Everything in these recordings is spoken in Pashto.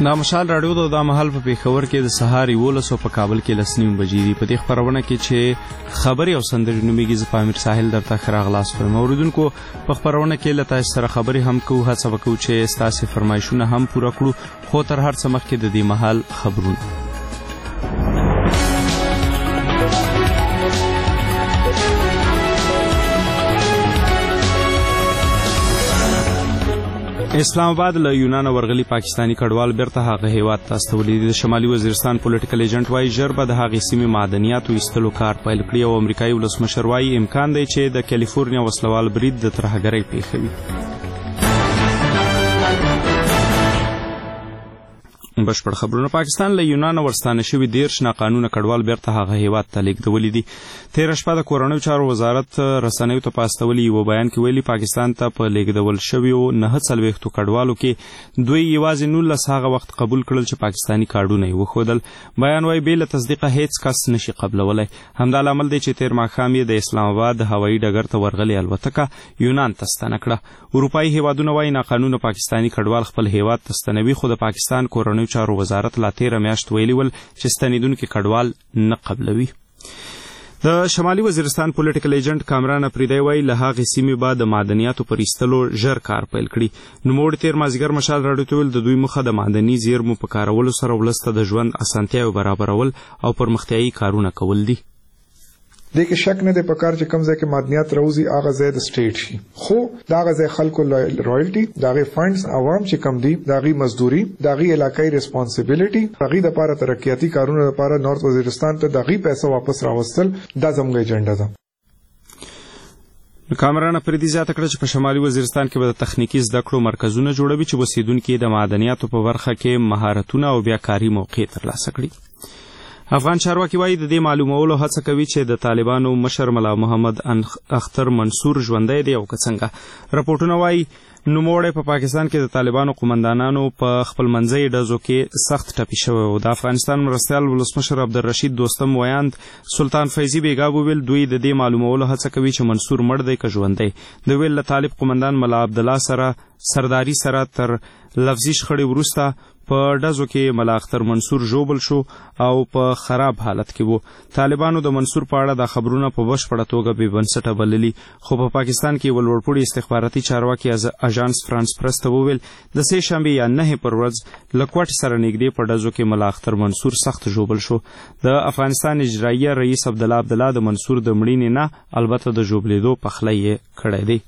دا مشال راډیو د مهال په پیښور کې د سهار 11 په کابل کې 9:30 بجې دي. په دې خبرونه کې چې خبري او سندري نوميږي ز پامیر ساحل درته خراغلاس پر موردونکو په خبرونه کې لته سره خبري هم کوو، هڅه وکړو چې ستاسو فرمایشونه هم پوره کړو، خو تر هر څه مخکې د دې مهال خبرونه. اسلام آباد له یونان ورغلي پاکستانی کډوال بیرته هغه هیواد ته استولي دي. د شمالي وزیرستان پولیټیکل ایجنټ وايي ژر به د هغې سیمې معدنیاتو ایستلو کار پیل کړي او امریکایي ولسمشر وايي امکان دی چې د کالیفورنیا وسلوال برید د ترهګرۍ پیښوي. بشپړ خبرونه. پاکستان له یونان ورستانه شوي 13 ناقانونه کډوال بیرته هغه هیواد ته لیږدولي دي. تېره شپه د کورنیو چارو وزارت رسنیو ته په استولي یو بیان کې ویلي پاکستان ته په لیږدول شویو 49 کډوالو کې دوی یوازې 19 هغه وخت قبول کړل چې پاکستانی کارډونه یې وښودل. بیان وايي بې له تصدیقه هیڅ کس نشي قبلولی. همدا لامل دی چې تېر ماښام یې د اسلام آباد هوایي ډګر ته ورغلې الوتکه یونان ته ستنه کړه. اروپایي هیوادونه وايي ناقانونه پاکستانی کډوال خپل هیواد ته ستنوي، خو د پاکستان کورنیو چارو وزارت لا 13 میاشت ویلي ول چې ستنیدونکي کډوال نه قبلوي. د شمالي وزیرستان پولیټیکل ایجنټ کامران افریدی وايي له هغې سیمې به د معدنیاتو پر ایستلو ژر کار پیل کړي. نوموړي تېر مازدیګر مشال راډیو ته ویل د دوی موخه د معدني زیرمو په کارولو سره ولس ته د ژوند اسانتیاوې برابرول او پرمختیایي کارونه کول دي. دې کې شک نه دی پکار چې کوم ځای کې معدنیات راوځي هغه ځای د سټیټ شي، خو دا هغه ځای خلکو رایلټي، دا غي فنډز عوام چې کم دي، دا غي مزدوري، دا غي علاقائی ریسپانسیبিলিټي، دا غي د لپاره ترقیاتي کارونه لپاره نارث وزیرستان ته دا غي پیسې واپس راوستل دا زموږ ایجنډا ده. کامران افریدی زیاته کړه چې په شمالي وزیرستان کې به د تخنیکی زده کړو مرکزونه جوړوي چې اوسیدونکي د معدنیاتو په برخه کې مهارتونه او بیا کاري موقع ترلاسه کړي. افغان چارواکي وايي د دې معلومولو هڅه کوي چې د طالبانو مشر ملا محمد اختر منصور ژوندی دی او که څنګه. رپورټونه وايي نوموړی په پاکستان کې د طالبانو قومندانانو په خپل منځي ډزو کې سخت ټپي شوی و. د افغانستان مرستیال ولسمشر عبدالرشید دوستم ویاند سلطان فیضي بیګا وویل دوی د دې معلومولو هڅه کوي چې منصور مړ دی که ژوندی. د ویل له طالب قومندان ملا عبدالله سره سرداري سره تر لفظي شخړې وروسته په ډزو کې ملا اختر منصور ژوبل شو او په خراب حالت کې وو. طالبانو د منصور په اړه دا خبرونه په بشپړه توګه بې بنسټه بللي، خو په پاکستان کې یو لوړپوړي استخباراتي چارواکي اژانس فرانس پرس ته وویل د سې شنبې یا 9 پر ورځ له کوټ سره نږدې په ډزو کې ملا اختر منصور سخت ژوبل شو. د افغانستان اجراییه رئیس عبدالله د منصور د مړینې نه البته د ژوبلېدو پخلی یې کړی دی.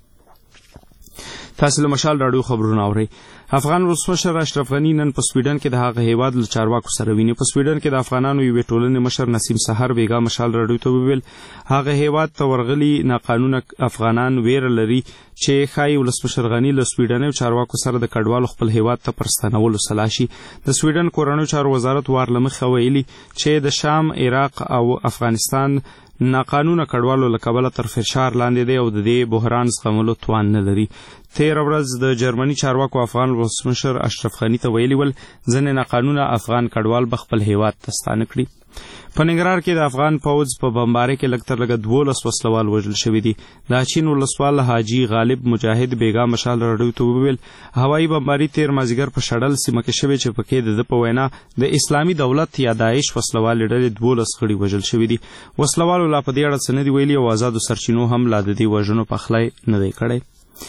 تاسو له مشال راډیو خبرونه اورئ. افغان ولسمشر اشرف غني نن په سویډن کې د هغه هیواد له چارواکو سره ویني. په سویډن کې د افغانانو یوې ټولنې مشر نسیم سحر بیګا مشال راډیو ته وویل هغه هیواد ته ورغلي ناقانونه افغانان ویره لري چې ښایي ولسمشر غني له سویډنیو چارواکو سره د کډوالو خپل هیواد ته پر ستنولو سلا شي. د سویډن کورنیو چارو وزارت وار له مخه ویلي چې د شام، عراق او افغانستان ناقانونه کډوالو له کبله تر فشار لاندې دی او د دې بحران زغملو توان نه لري. تېره ورځ د جرمني چارواکو افغان ولسمشر اشرف غني ته ویلي ول ځینې ناقانونه افغان کډوال به خپل هیواد ته ستانه کړي. په ننګرهار کې د افغان پوځ په بمبارۍ کې لږ تر لږه 12 وسلوال وژل شوي دي. د اچین ولسوال حاجي غالب مجاهد بیګا مشال راډیو ته وویل هوایي بمباري تېر مازدیګر په شډل سیمه کې شوې چې پکې د ده په وینا د اسلامي دولت یا داعش وسلوالې ډلې 12 غړي وژل شوي دي. وسلوالو لا په دې اړه څه نه دي ویلي او آزادو سرچینو هم لا د دې وژنو پخلی نه دی کړی.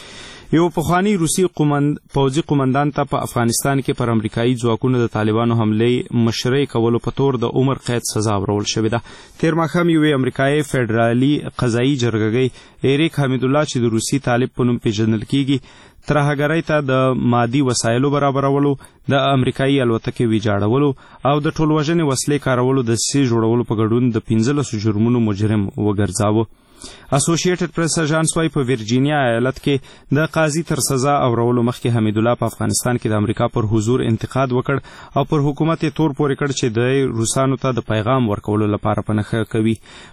یو پخوانی روسي پوځي قومندان ته په افغانستان کې پر امریکایي ځواکونو د طالبانو حملې مشرۍ کولو په تور د عمر قید سزا ورول شوې ده. تېر ماښام یوې امریکایي فدرالي قضایي جرګې ایریک حمیدالله چې د روسي طالب په نوم پیژندل کیږي ترهګرۍ ته د مادي وسایلو برابرولو، د امریکایي الوتکې ویجاړولو او د ټولوژنې وسلې کارولو د دسیسې جوړولو په ګډون د 15 جرمونو مجرم وګرځاوه. اسوسییټډ پریس اژانس وايي په ورجینیا ایالت کې د قاضي تر سزا اورولو مخکې حمیدالله په افغانستان کې د امریکا پر حضور انتقاد وکړ او پر حکومت یې تور پورې کړ چې د روسانو ته د پیغام ورکولو لپاره په نښه کوي.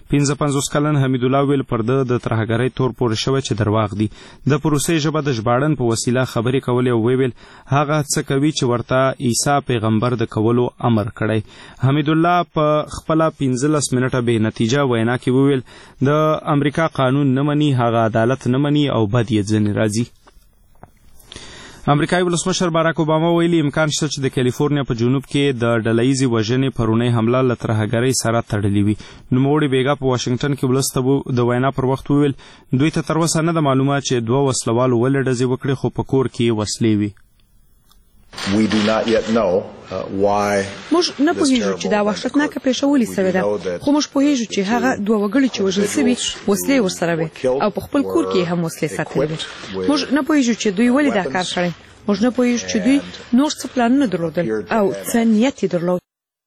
55 کلن حمیدالله ویل پر د ترهګرۍ تور پورې شوی چې درواغ دي. د پروسې ژبه د ژباړن په وسیله خبرې کولې او ویل هغه څه کوي چې ورته عیسی پیغمبر د کولو امر کړی. حمیدالله په خپله 15 منټه بې نتیجه وینا کې وویل د امریکا قانون نه مني، هغه عدالت نه مني او بد یې ځنې راځي. امریکایي ولسمشر باراک اوباما ویلي امکان شته چې د کالیفورنیا په جنوب کې د ډلهییزې وژنې پرونۍ حمله له ترهګرۍ سره تړلې وي. نوموړي بیګا په واشنگټن کې ولس د وینا پر وخت وویل دوی ته تر اوسه نه ده معلومه چې 2 وسلوالو ولې ډزې وکړې خو په کور کې وسلې وي. We do not yet know why. موږ نه پوهیږو چې دا وحشتناکه پیښه ولې سوې ده، خو موږ پوهیږو چې هغه 2 وګړي چې وژل شوي وسلې ورسره وي او په خپل کور کې هم وسلې ساتلې وي. موږ نه پوهیږو چې دوی ولې دا کار کړی، موږ نه پوهیږو چې دوی نور څه پلانونه درلودل او څه نیت یې درلود.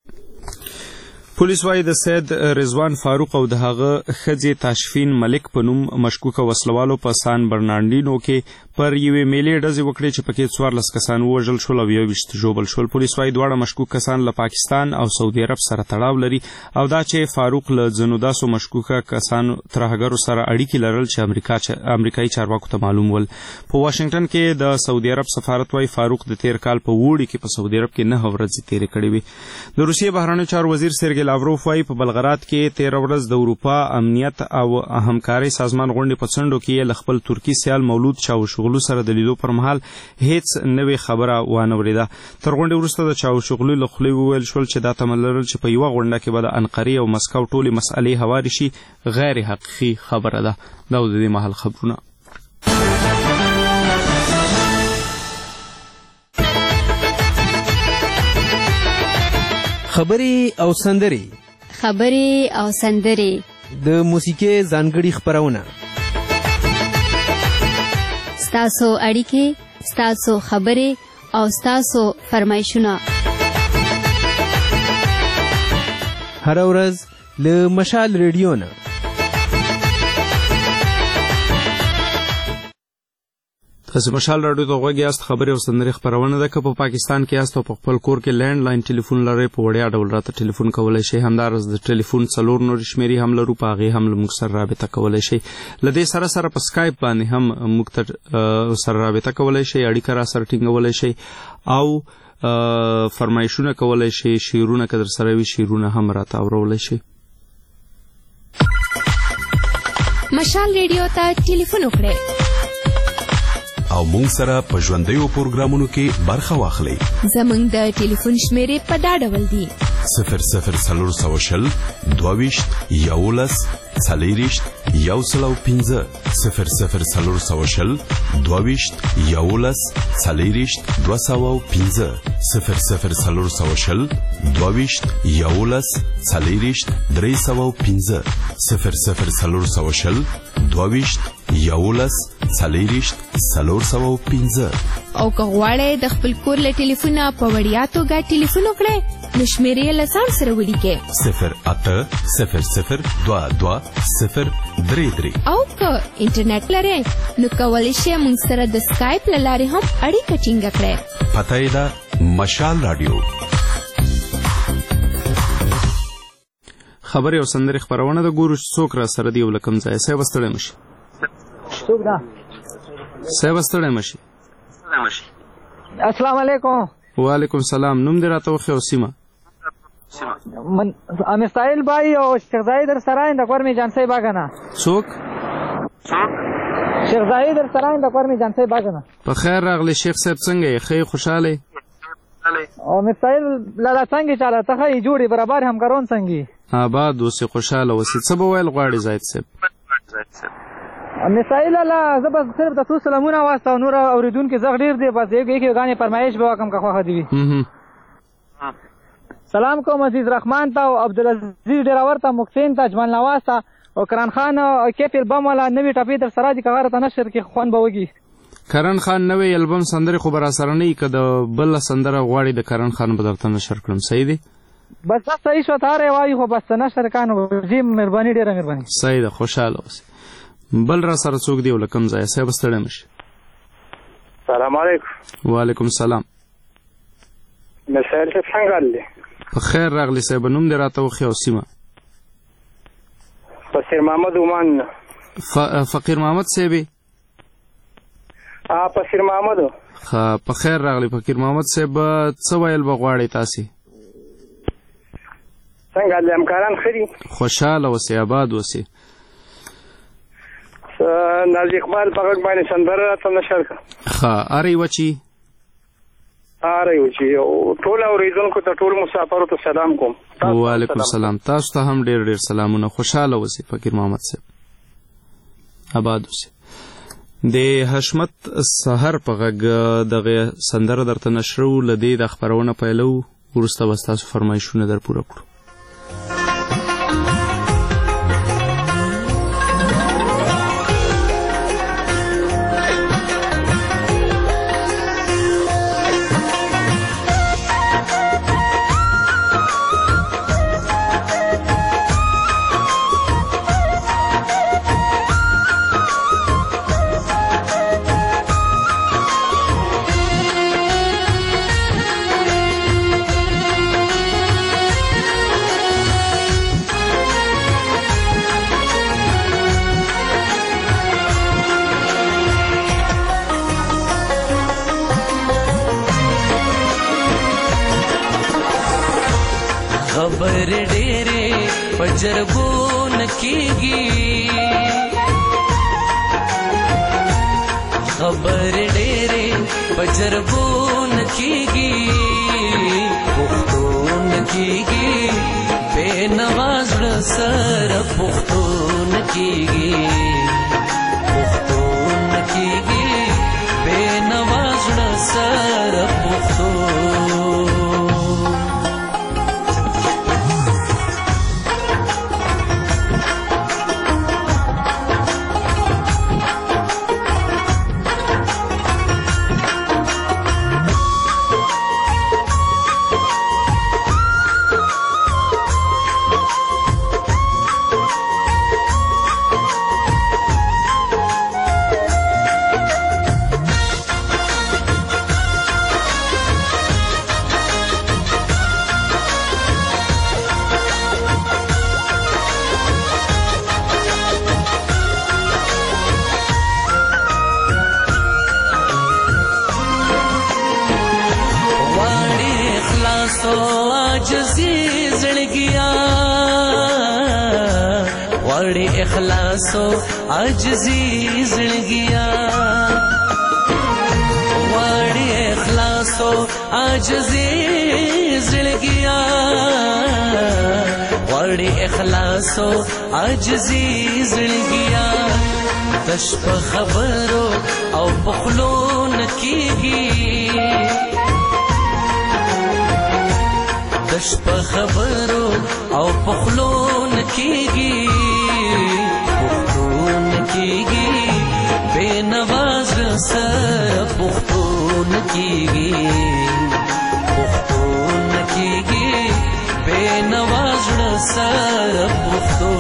پولیس وايي د سید رضوان فاروق او د هغه ښځې تاشفین ملک په نوم مشکوکه وسلوالو په سان برناردینو کې پر یوې میلې ډزې وکړې چې پکې 14 کسان ووژل شول او 21 ژوبل شول. پولیس وايي دواړه مشکوک کسان له پاکستان او سعودي عرب سره تړاو لري او دا چې فاروق له ځینو داسو مشکوکه کسانو ترهګرو سره اړیکې لرل چې امریکایي چارواکو ته معلوم ول. په واشنگټن کې د سعودي عرب سفارت وايي فاروق د تیر کال په وړي کې په سعودي عرب کې 9 ورځې تیرې کړې وي. د روسیې بهرنیو چارو وزیر سرګی لاوروف وايي په بلغراد کې 13 ورځ د اروپا امنیت او همکاري سازمان غونډې په څنډو کې له خپل ترکی سیال مولود چاوشغلو سره د لیدو پر مهال هیڅ نوې خبره وانه وریده. تر غونډې وروسته د چاوشغلو له خولې وویل شول چې دا تمه لرل چې په یوه غونډه کې به د انقرې او مسکو ټولې مسئلې هوارې شي غیر حقیقي خبره ده. دا د دې مهال خبرونه. خبرې او سندرې د موسیقۍ ځانګړي خپرونه، ستاسو اړیکې، ستاسو خبرې او ستاسو فرمایشونه هر ورځ له مشال ریډیو نه. تاسو مشال راډیو ته غوږ یاست. خبرې او سندرې خپرونه ده. که په پاکستان کې یاست او په خپل کور کې لینډ لاین ټلیفون لرئ په وړیا ډول راته ټلیفون کولی شئ. همداراز د ټلیفون 4 نورې شمیرې هم لرو، په هغې هم له موږ سره رابطه کولی شئ. له دې سره سره په سکایپ باندې هم موږ سره رابطه کولی شئ، اړیکه را سره ټینګولی شئ او فرمایشونه کولی شئ. شعرونه که در سره وي شعرونه هم راته اورولی شئ. مشال ریډیو ته ټلیفون وکړئ او مونږ سره په ژوندیو پروګرامونو کې برخه واخلئ. زمونږ د ټلیفون شمیرې په دا ډول دي: 00 22 11 40 105 00 22 11 40 205 00 22 11 40 305 00 22 11 40 305. او که غواړئ د خپل کور له ټلیفونه په وړیا توګه ټلیفون وکړئ نو شمیرې له ځان سره ولیکئ 080022 او که انټرنیټ لرئ نو کولی شئ موږ سره د سکایپ له لارې هم اړیکه ټینګه کړئ. پته یې ده مشال راډیو. خبرې او سندرې خپرونه ده. ګورو چې څوک را سره دی او له کوم ځایه. صاحب ستړی مشي. څوک ده؟ صاحب ستړی مشي. السلام علیکم. وعلیکم السلام. نوم دې راته وښیه او سیمه. امیر ساحل بای او شیخ زاید در سراین د کور می جانسای باغنه. څوک؟ شیخ زاید در سراین د کور می جانسای باغنه. په خیر راغلی شیخ صاحب. څنګه یې؟ ښه خوشاله؟ امیر ساحل لالا څنګه چاله ته ښه جوړې برابر همکارون څنګه؟ آباد اوسې خوشاله اوسې. څه به ویل غواړې زاید صاحب؟ مثال الله زه بس صرف د تاسو سلامونه واسطه نور اوریدونکو زغ ډیر دی بس یو غانې فرمایش به وکم که خوښه دی. سلام کوم عزیز رحمان ته او عبدالعزیز ډیراور ته محسن ته اجمل نواز ته او کرن خان او کیف البم والا نوی ټاپی در سره دي کغه ته نشر کې خوان به وږي. کرن خان نوی البم سندره خو برا سره نه کده بل سندره غواړي د کرن خان به درته نشر کړم. صحیح دی؟ بس صحیح شو تاره وایي خو بس نشر کانو زی مهرباني ډیره مهرباني. صحیح ده. خوشاله اوسئ. بل را سره څوک دی ولکم ځای. صاحب ستړی مشي. سلام علیکم. وعلیکم السلام. مسائل څنګه راغلی؟ په خیر راغلی صاحب. نوم دې راته وښیه او سیمه. فقیر محمد عمان. فقیر محمد صاحب؟ فقیر محمد. په خیر راغلی فقیر محمد صاحب. څه ویل به غواړئ تاسې؟ څنګه دي همکاران ښه دي؟ خوشحاله اوسئ، آباد اوسئ. نازي اقبال په غږ باندې سندره راته نشر کړه. ښه هر یوه چې اره یو چې ټول اوریدونکو ته ټول مسافرو ته سلام کوم. وعلیکم السلام. تاسو ته هم ډیر ډیر سلامونه. خوشاله اوسئ فقیر محمد صاحب. آباد اوسئ. د حشمت سحر په غږ دغه سندره درته نشرو. له دې د خپرونه پیلو وروسته به ستاسو فرمایشونه در پوره کړو. خبر ډېرې په جرګو نه کېږي، خبر ډېرې په جرګو نه کېږي، پښتو نه کېږي بې نوا زړه سره پښتو نه کېږي، پښتو نه کېږي بې نوا زړه سره پښتو. اخلاصو عجزی زړګیا، غواړي اخلاصو عجزی زړګیا، غواړي اخلاصو عجزی زړګیا، تش په خبرو او په خلو نکېږي، تش په خبرو او په خلو نکېږي، بے نواز سر پختون کیږي، پختون کیږي بے نواز سر پختو.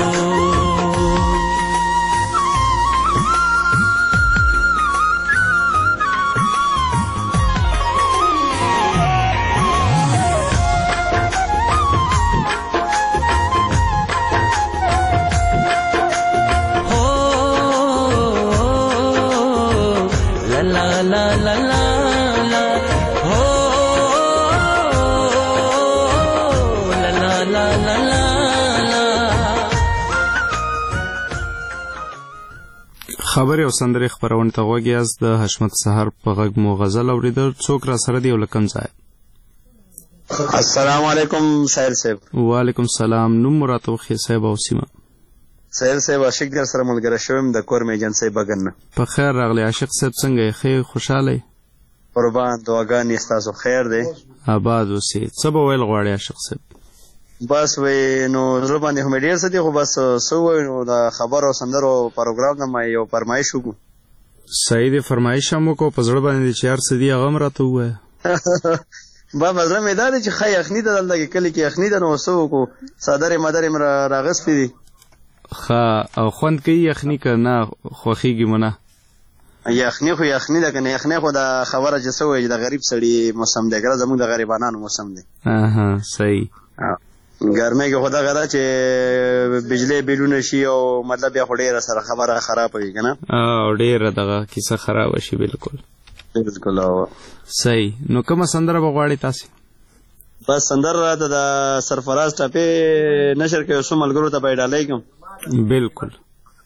خبرې او سندرې خپرونې ته غوږ یاست. د حشمت سحر په غږ مو غزل اورېده. څوک را سره دی او له کوم ځای؟ السلام علیکم ساحل صاحب. وعلیکم السلام. نوم مو راته وښیه صاحب او سیمه. ساحل صاحب عاشق در سره ملګری شوم د کور میجنسۍ بګن نه. په خیر راغلی عاشق صاحب. څنګه یې؟ ښه خوشحاله یې؟ قربان دعاګانې ستاسو خیر دی. آباد اوسئ. څه به ویل غواړې عاشق صاحب؟ بس وی نو زړه باندې خو مې ډېر څه دي، خو بس څه ووایو نو د خبرو او سندرو پروګرام نه ما یو فرمایش وکړو. صحیح دی، فرمایش هم وکړو. په زړه باندې چې هر څه دي هغه هم راته ووایه. با په زړه مې دا دی چې ښه یخني ده دلته کې، کلي کې یخني ده، نو څه وکړو څادرې مدرې مې راغستې دي. ښه. او خوند کوي یخني که نه خوښېږي مو نه؟ یخني خو یخني ده که نه یخني خو د خبره چې څه وایي د غریب سړي موسم دی، که زموږ د غریبانانو موسم دی. صحیح. ګرمۍ کې خو دغه ده چې بجلی بیلونه شي او مطلب بیا خو ډېره سره خبره خرابه وي که نه؟ ډېره دغه کیسه خرابه شي. بالکل بالکل. صحیح. نو کومه سندره به غواړئ تاسې؟ بس سندره راته د سرفراز ټاپې نشر کوي، څو ملګرو ته به یې ډالۍ کړم. بالکل.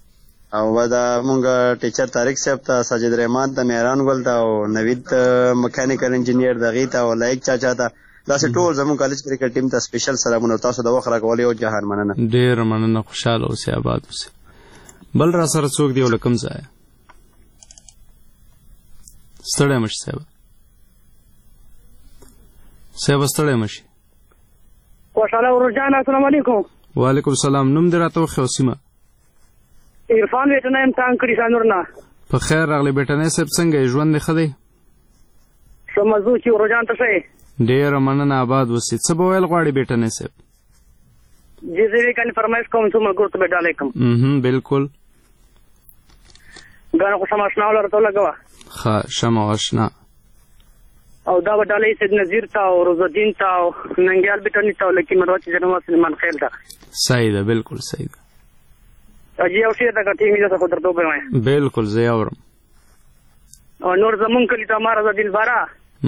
او دا مونږ ټیچر طارق صاحب ته، ساجد رحمان ته، مهران ګل ته او نوید میکانیکل انجینیر دغې ته او لایق چاچا ته، داسې ټول زموږ کالج کرکټ ټیم ته سپیشل سلامونه. تاسو د وخت راکولو یو جهان مننه. ډېره مننه. خوشحاله اوسئ، آباد اوسئ. بل را سره څوک دی او له کوم ځایه؟ ستړی مه شي صاحب ستړی مه شي. خوشحاله ورور جان، السلام علیکم. وعلیکم السلام. نوم دې راته وښیه او سیمه؟ عرفان بیټنی یم، تانګ کړي شانور نه. په خیر راغلی بیټنی صاحب، څنګه یې؟ ژوند دې ښه دی؟ ښه مزو چې ورور جان ته ښه یې؟ ډېره مننه، آباد اوسئ. څه به ویل غواړې بیټنی صاحب؟ جی زه یې کنې فرمایش کوم څو ملګرو ته به ډالۍ کوم. بالکل. ګاڼه خو سم اشنا ولره ته ولګوه. ښه، شمه او اشنا. او دا به ډالۍ سید نظیر ته او روزالدین ته او ننګیال بیټني ته او لکي مروت جنوب سلیمان خیل ته. صحیح ده، بالکل صحیح ده. جی یو شعر ته ټینګ دې خو درته ووایم. بالکل زه یې اورم. او نور زمونږ کلي ته ما رضا دلباره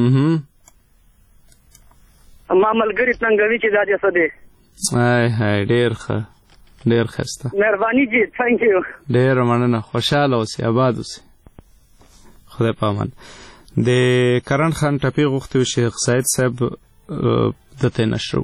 ما ملګري تنګوي چې دا دې څه دی. هاي ډېر ښه، ډېر ښایسته. مهرباني جی، تھینک یو. ډېره مننه. خوشحاله اوسئ، آباد اوسئ. خدای په امان. د کرن خان ټپې غوښتي و شیخ سعید صاحب دته نشرو.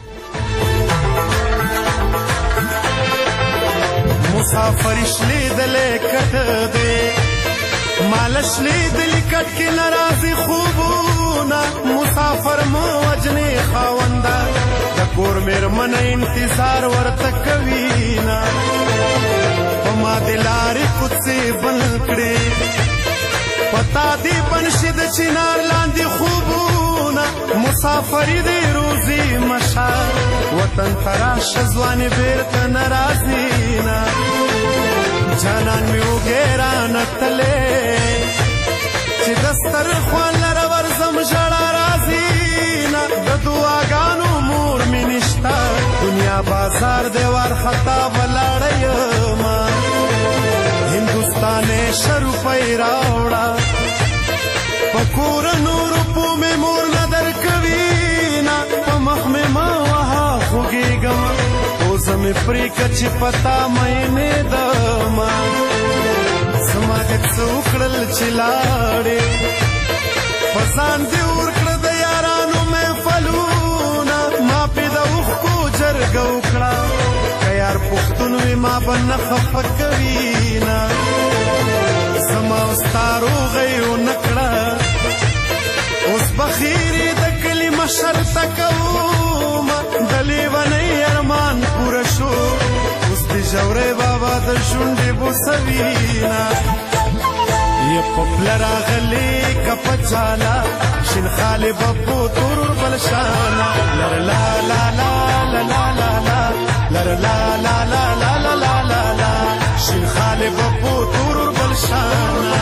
مسافر شلیدلې کټ دې مال شلیدلې کټ کې ناراضي خوبونه مسافر مو وجنې خاونده د کور مېرمنه انتظار ورته کوي نه په ما د لارې کوڅې بند کړې پتا دې بنشي د چنار لاندې خوبونه مسافري دې روزي مشال وطن تراشه ځوانې بیرته ناراضي نه جانان مې وګیرانه تلې چې دستر خوان لره ورځم ژړا راځي نه د دعاګانو مور مې نشته دنیا بازار دې وارخطا ولاړه یمه هندوستان شروپۍ راوړه په کور نورو پو مې مور نه درکوي نه په مخ مې مه وهه خوږېږم اوزه مې پرېږه چې پتا مینې دمه زما دې څه وکړل چې لاړې په ځان دې ورکړه د یارانو محفلونه ما پې د اوښکو جرګه وکړه که یار پښتون وي ما به نه خفه کوي نه زما او ستا روغۍ ونه کړه اوس بخیرې د کلي مشر ته کومه د لیونۍ ارمان پوره شو اوس د ژوری بابا د شونډې بوسوي نه یې په پله راغلې که په چاله شین خالې به په تور بل شانه لر لا لا لا لا لا لا لا لر لا لا لا لا لا لا لا لا شین خالې به په تور بل شانه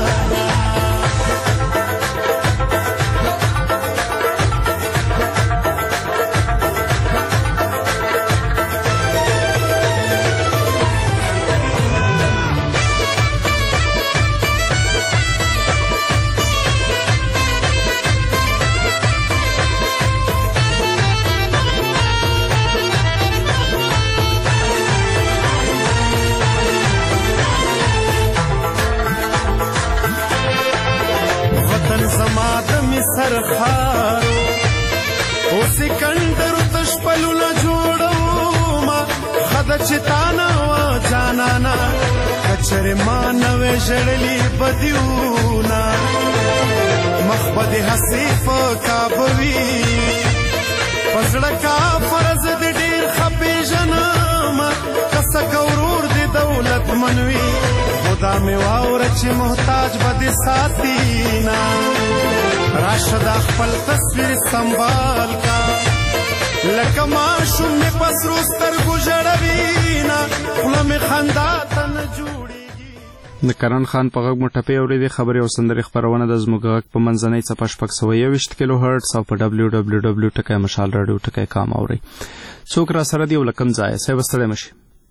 سرخارو او سکندرو تشپلونه جوړوما خده چې تانا و جانانا کچر ما نوې ژړلي بدیونا مخ به دې حسیف کابوي پزړه کا فرض دې ډېر خپېژنم کسه کورور دې دولت منوي خدا مې واوره چې محتاج به دې ساتي نه راشه دا خپل تصویر سنبال کا لکه ماشوم مې په سرو سترګو ژړوي نه خوله مې خندا ته نه جوړېږي. د کرن خان په غږ مو ټپې اورېدې. خبرې او سندرې خپرونه د زموږ غږ په منځنۍ څپه 621 کیلو هرټز او په www.مشال.radio.com اورئ. څوک را سره دی او له کوم ځایه؟ صاحب ستړی مه شي،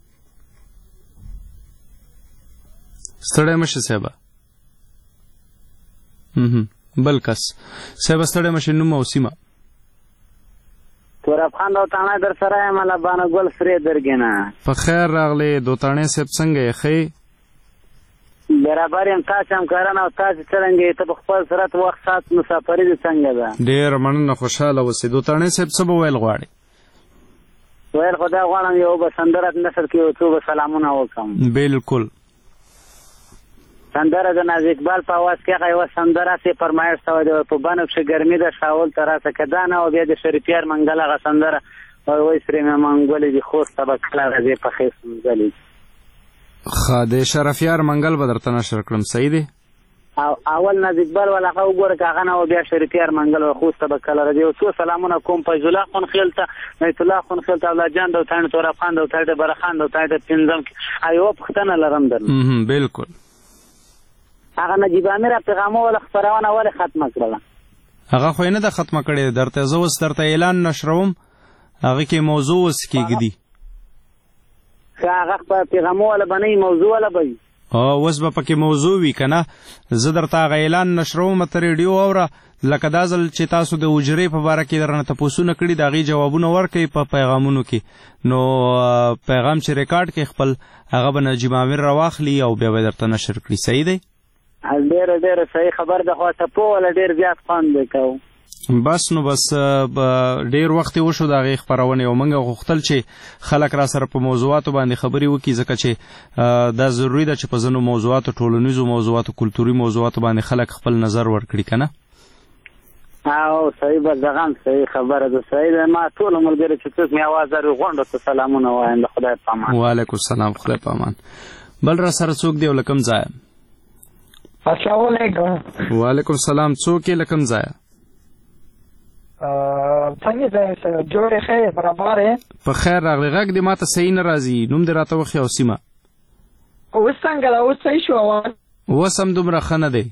ستړی مه شي صاحبه. بل کس صاحب ستړی مه شي، نوم او سیمه؟ توراب خان دوتاڼی در سره یم، لبانه ګل سرې درګې نه. په خیر راغلی دوتاڼی صاحب، څنګه یې؟ ښه برابر یم. تاسو هم کرنه او تاسو څرنګه ته په خپل سرعت وخت سات مسافري دي څنګه ده؟ ډېر مننه، خوشاله اوسې. دوترنې صاحب څه به ویل غواړې؟ ویل خو دا غواړم یو به سندره نثر کې یو څو به سلامونه وکړم. بالکل. سندره د ناز اقبال په اواز کې هغه یوه سندره چې فرمایش شوی دی په بڼو کښې ګرمي ده شاول ته راسه که دا نه او بیا د شریفیار منګل هغه سندره وایي سرې مې منګولې دي خوست ته به کله راځې پخې سنځلې دي. ښه، د شرفیار منګل به درته نشر کړم. صحیح دی. اول ناز اقبال ولا هغه وګوره که هغه نه او بیا شریفیار منګل و خوست ته به کله راځې. یو څو سلامونه کوم فیض الله خونخیل ته، نیت الله خونخیل ته، اولاد جان د وتاڼې توراب خان د وتاڼې بره خان د وتاڼې پنځم کې یوه پوښتنه لرم درنه. بالکل. هغه نجیب امیر پیغامو ولا خپرونه ولې ختمه کړله؟ هغه خو یې نه ده ختمه کړې. درته زه اوس درته اعلان نشروم، هغه کې موضوع اوس کېږدي. هغه پیغامو ولا به نه وي، موضوع ولا به وي؟ اوس به پکې موضوع وي که نه. زه درته هغه اعلان نشروم ته ریډیو اوره، لکه دا ځل چې تاسو د حجرې په باره کې درنه تپوسونه کړي د هغې جوابونه ورکوي په پیغامونو کې. نو پیغام چې ریکارډ کې خپل هغه به نجیب امیر راواخلي او بیا به درته نشر کړي. صحیح دی؟ ډېره ډېره صحیح خبر ده، خو ټپو ولا ډېر زیات خوند دی کوو. بس نو بس ډېر وخت یې وشو د هغې خپرونې او موږ غوښتل چې خلک را سره په موضوعاتو باندې خبرې وکړي، ځکه چې دا ضروري ده چې په ځینو موضوعاتو، ټولنیزو موضوعاتو، کلتوري موضوعاتو باندې خلک خپل نظر ورکړي که نه. او صحیح به دغه هم صحیح خبره ده. صحیح ده. ما ټولو ملګري چې څوک مې اواز اوري غونډو ته سلامونه وایم. د خدای په امان. وعلیکم السلام. خدای په امان. بل را سره څوک دی او له کوم ځایه؟ السلام علیکم. وعلیکم السلام. څوک یې له کوم ځایه؟ څنګه دی؟ جوړې ښې برابر یې؟ په خیر راغلی. غږ دې ما ته صحیح نه راځي. نوم دې راته وښیه او سیمه. اوس څنګه ده؟ اوس صحیح شو اواز؟ اوس هم دومره ښه نه دی.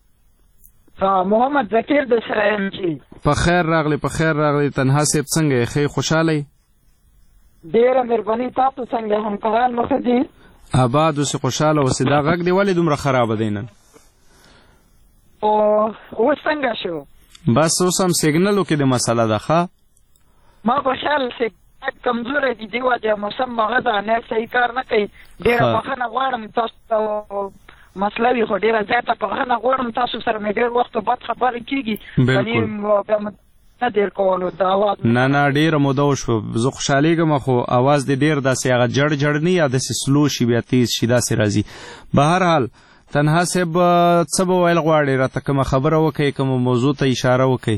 محمد ذکیر د سره یم چې. په خیر راغلی. په خیر راغلی. تنها صاحب څنګه یې؟ ښې خوشحاله یې؟ ډېره مهرباني. تاسو څنګه همکاران مخه دي؟ آباد اوسې، خوشحاله اوسې. دا غږ دې ولې دومره خرابه دی نن؟ اوس څنګه شو؟ بس اوس هم سیګنلو کې د مسله ده. ښه، ما په خیال سیګنل کمزوری دي، دې وجه موسم هغه ده نه صحیح کار نه کوي. ډېره بخښنه غواړم تاسو ته، مسله وي خو ډېره زیاته بخښنه غواړم. تاسو سره مې ډېر وخت بد خبرې کېږي. بالکل. نه ډېر کولو د اواز نه ډېره موده وشوه. زه خوشحالېږم خو اواز دې ډېر داسې هغه جړ جړ نه یا داسې سلو شي، بیا تیز شي، داسې راځي. به هر حال تنها صاحب څه به ویل غواړې؟ راته کومه خبره وکړئ، کومه موضوع ته اشاره وکړئ.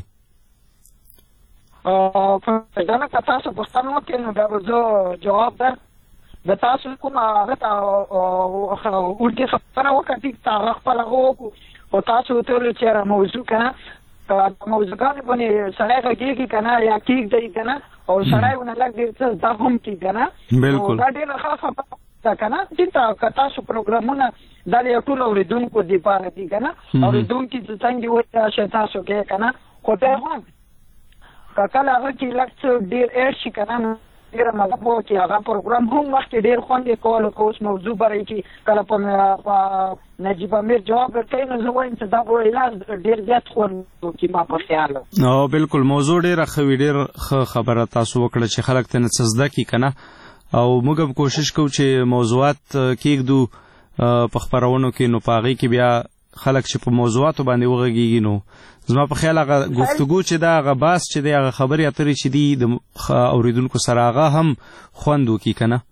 پښتانه که تاسو پوښتنه وکړئ نو بیا به زه جواب د تاسو کومه هغه ته اردي خبره وکړه ټیک ته هغه خپله هغه وکړو. خو تاسو ورته ویلو چې یاره موضوع که نه موضوعګانې باندې سړی غږېږي که نه یا کېږدئ که نه او سړی ونه لږ ډېر څه زده هم کړي که نه. بالکل. دا ډېره ښه خبره ده که نه. ټیک ته که تاسو پروګرامونه دا د یو ټولو اورېدونکو دپاره دي که نه. اورېدونکي چې څنګه وایي راشئ تاسو کې که نه. خو بیا هم که کله هغه کې لږ څه ډېر ایډ شي که نه ډېره مطلب وکړي هغه پروګرام هم مخکې ډېر خوند یې کولو که اوس موضوع بری کې کله په نجیب امیر جواب ورکوي نو زه وایم چې دا به علاج ډېر زیات خوند وکړي ما په خیال. بالکل. موضوع ډېره ښه وي. ډېر ښه خبره تاسو وکړه چې خلک ته نه څه زده کړي که نه. او موږ هم کوشش کوو چې موضوعات کېږدو په خپرونو کې، نو په هغې کې بیا خلک چې په موضوعاتو باندې وغږېږي. نو زما په خیال هغه گفتگو چې دا هغه بحث چې دی هغه خبرې اترې چې دي د اورېدونکو سره هغه هم خوند وکړي که نه.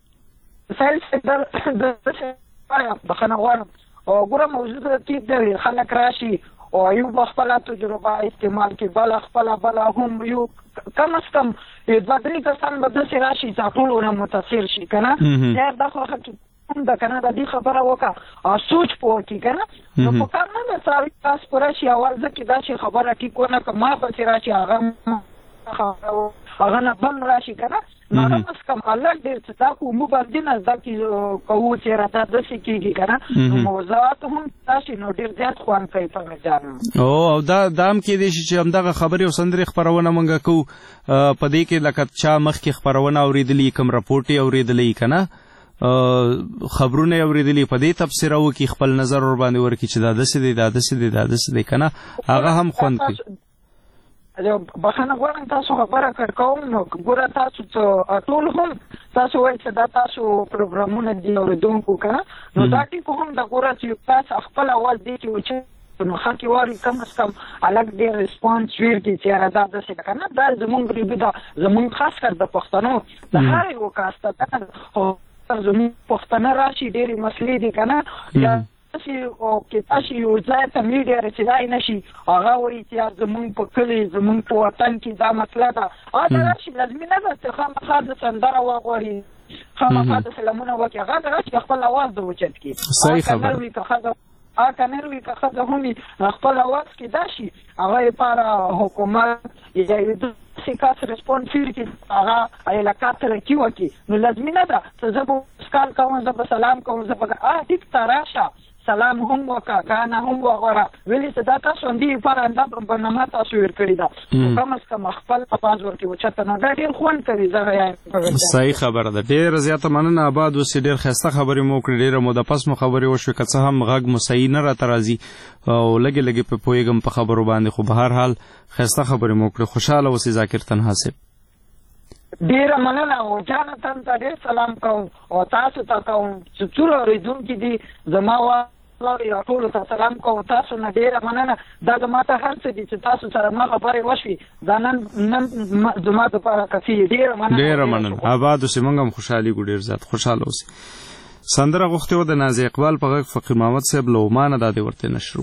بخښنه غواړم. او ګوره موضوع ته ټیک دی خلک راشي او یو به خپله تجربه استعمال کړي، بله خپله هم یو کم از کم 2-3 کسان به داسې راشي چې ټول ونه متاثر شي که نه. خیر دا خو هم ده که نه. د دې خبره وکړه سوچ په وکړي که نه. نو په کار نه ده څاروي تاسو په راشي اول زه کې داسې خبره ټیک ونه کړم ما پسې راشي هغه نه بل راشي که نه. نو کم از کم الله ډېر څه دا خو موږ باندې نه زده کوو چې راته داسې کېږي که نه. نو موضوعات هم داسې نو ډېر زیات خوند کوي په جان. او دا هم کېدای شي چې همدغه خبرې او سندرې خپرونه موږ کوو په دې کې لکه چا مخکې خپرونه اورېدلي، کوم رپورټ یې اورېدلی که نه، خبرونه یې اورېدلي، په دې تبصره وکړي، خپل نظر ور باندې ورکړي چې دا داسې دی دا داسې دی دا داسې دی که نه. هغه هم خوند کوي. بخښنه غواړم تاسو خبره کوم نو ګوره تاسو ټول هم تاسو وایي چې دا تاسو پروګرامونه دي اورېدونکو که نه نو دا ټکو هم د ګوره چې تاسو خپل اواز دی چې نو خلک واري کم از کم الګ ډېر ریسپانس ویرږي چې یاره دا داسې ده که نه دا زمونږ ګریبي ده زمونږ خاص کر د پښتنو د هر یو کاسته ده زمونږ پښتانه راشي ډېرې مسلې دي که نه یا او کې تاسو یو ځای ته میډیا رسېدای نشي هغه وایي چې زمونږ په کلي زمونږ په وطن کې دا مسله ده دا راشي لازمي نه ده چې خامخا د سندره وغواړي خامخا د سلامونه وکړي هغه د راشي خپل اواز د اوچت کړي صحیح خبره کنروي که ښځه هم خپل اواز کې دا شي هغه لپاره حکومت یا یو داسې کس رسپونس وکړي هغه علاقات ترقي وکړي نو لازمي نه ده چې زه به سکال کوم زه به سلام کوم زه به ټیک ته راشه سلام هم وکړه کانه هم وغواړه ولې چې دا تاسو همدې لپاره دا برنامه تاسو ورکړې ده کم از کم خپل اواز ورکړي اوچته نو دا ډېر خوند کوي زه وایم صحیح خبره ده ډېره زیاته مننه آباد اوسې ډېر ښایسته خبرې مو وکړې ډېره موده پس مو خبرې وشوې که څه هم غږ مو صحیح نه راته راځي او لږې لږې پې پوهېږم په خبرو باندې خو به هر حال ښایسته خبرې مو وکړې خوشحاله اوسې ذاکر تنها صاحب ډېره مننه او جانتن ته ډېر سلام کوم او تاسو ته کوم چې ټول اورېدونکي دي زما یا ټولو ته سلام کوم تاسو نه ډېره مننه دا زما ته هر څه دي چې تاسو سره ما خبرې وشوې دا نن زما دپاره کافي ډېره مننه آباد اوسې موږ هم خوشحالېږو ډېر زیات خوشحاله اوسې سندره غوښتې وه د نازي اقبال په غږ فقیر محمد صاحب له عمانه دا دې ورته نشرو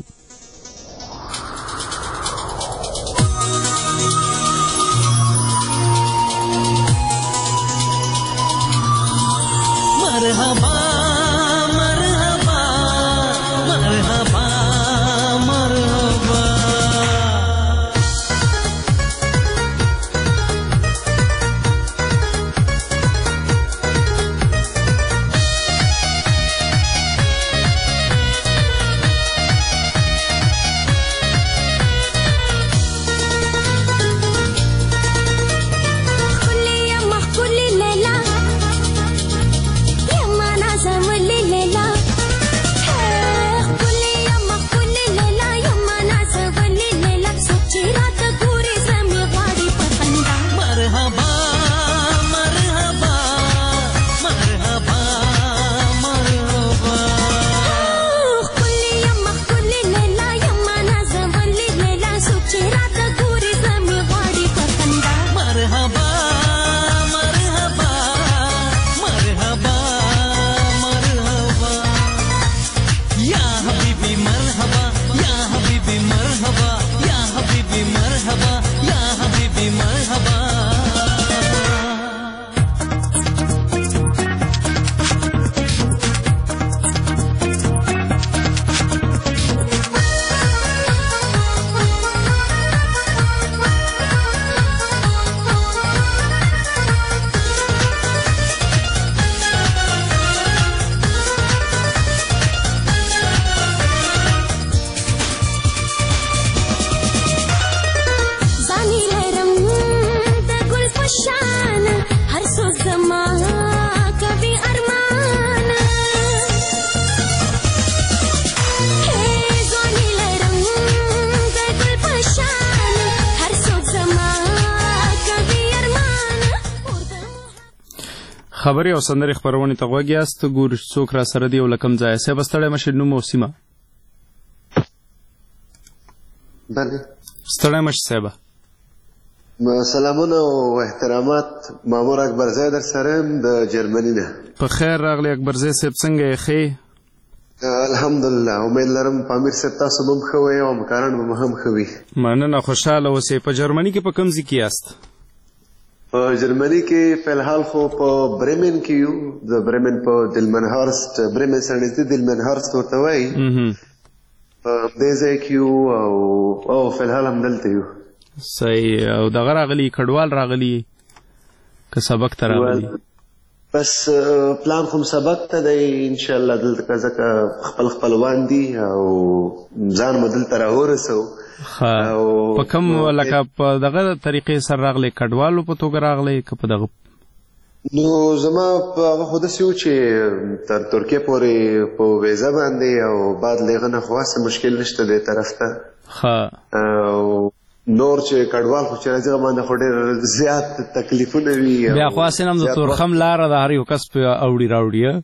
خبرې او سندرې خپرونې ته غوږ یاست ګورو چې څوک را سره دی او له کوم ځایه صاحب ستړی مه شئ نوم او سیمه بله ستړی مه شئ صاحبه سلامونه او احترامات مامور اکبرزی در سره یم د جرمني نه په خیر راغلی اکبرزی صاحب څنګه یې ښې الحمدلله امید لرم پامیر صاحب تاسو به هم ښه وئ او همکاران به هم ښه وي مننه خوشحاله اوسئ په جرمني کې په کوم ځای کې یاست په جرمني کې فلحال خو په برمن کې یو د برمن په دلمنهارست برمن سره نږدې دلمنهارست ورته وایي دې ځای کې یو او فلحال همدلته یو صحیح او دغه راغلي کډوال راغلي که سبق ته راغلي بس پلان خو سبق ته دی انشاءالله دلته ځکه خپل خپلوان دي او ځان مو دلته راورسو په کوم لکه په دغه طریقې سره راغلی کډوالو په توګه راغلی که په دغه نو زما په هغه خو داسې و چې تر ترکیې پورې په ویزه باندې او بعد له هغه نه خو هسې مشکل نشته دې طرف ته نور چې کډوال خو چې راځي باندې خو ډېر زیات تکلیفونه وي بیا خو اسنم د تورخم لاره د هر یو کس په اوړي راوړي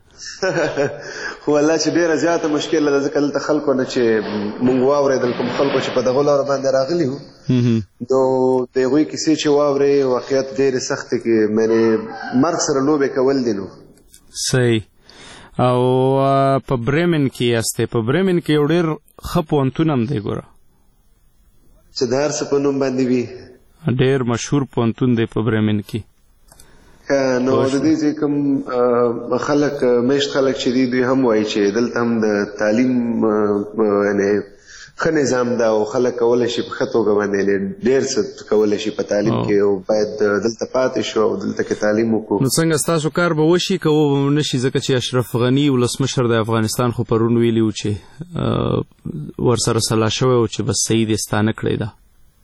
خو الله چې ډېره زیاته مشکله ده ځکه دلته خلکو نه چې مونږ واورېدل کوم خلکو چې په دغو لارو باندې راغلي وو نو د هغوی کیسې چې واورې واقعیت ډېرې سختې کې معنې مرګ سره لوبې کول دي نو صحیح او په برمن کې یاستې په برمن کې یو ډېر ښه پوهنتون هم دی ګوره چې د هر څه په نوم باندې وي ډېر مشهور پوهنتون دی په برمن کې نو د دې چې کوم خلک میشت خلک چې دي دوی هم وایي چې دلته هم د تعلیم یعنې ښه نظام ده او خلک کولی شي په ښه توګه باندې ډېر څه کولی شي په تعلیم کې او باید دلته پاتې شو او دلته کې تعلیم وکړو نو څنګه ستاسو کار به وشي که نه شي ځکه چې اشرف غني ولسمشر د افغانستان خو پرون ویلي و چې ورسره سلا شوی و چې بس صحیح دې ستا نه کړی ده